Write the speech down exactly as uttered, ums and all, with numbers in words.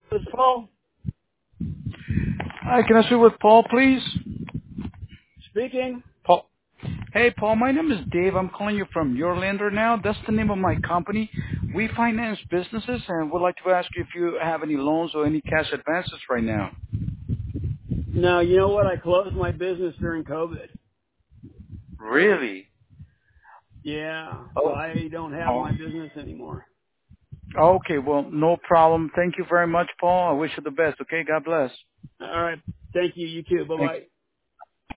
This is Paul Hi, can I speak with Paul, please? speaking. Paul. Hey, Paul, my name is Dave. I'm calling you from Your Lender now. That's the name of my company. We finance businesses and would like to ask you if you have any loans or any cash advances right now. Now, you know what? I closed my business during COVID. Really? Yeah, so Oh. I don't have Oh. my business anymore. Okay, well, no problem. Thank you very much, Paul. I wish you the best, okay? God bless. All right. Thank you. You too. Bye Thank bye.